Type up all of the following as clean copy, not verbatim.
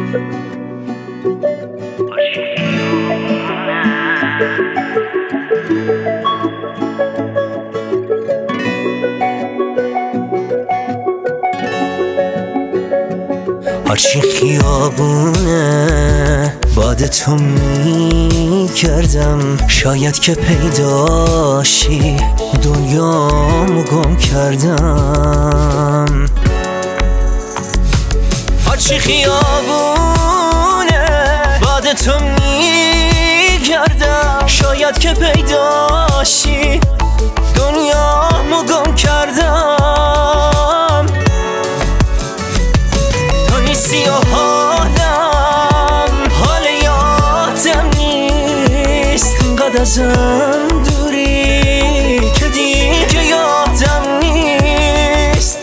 هرچی خیابونه باد تو میگردم، شاید که پیداشی دنیامو گم کردم. هرچی خیابونه باد تو میگردم، شاید که پیداشی دنیامو گم کردم. تو نیستی و حالم حال یادم نیست، اینقدر ازم دوری که دیگه یادم نیست.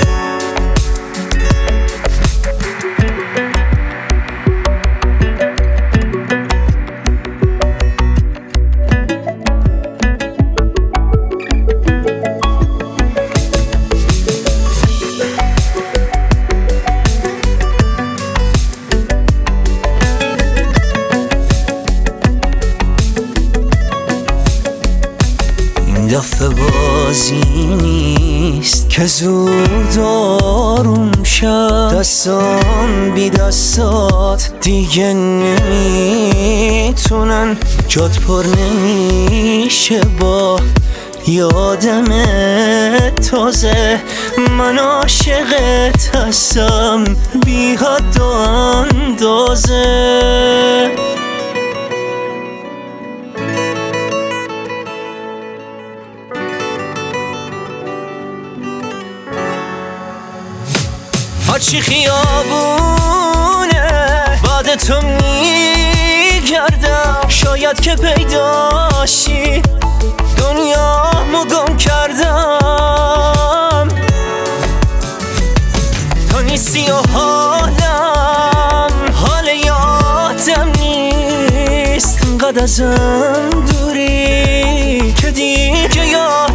دفعه بازی نیست که زود آروم شد، دستام بی دستات دیگه نمیتونن، جات پر نمیشه با یادم تازه. من عاشقت هستم بی حد و اندازه. هرچی خیابونه باد تو میگردم، شاید که پیداشی دنیامو گم کردم. تو نیستی و حالم حال یادم نیست، اینقدر ازم دوری که دیگه یادم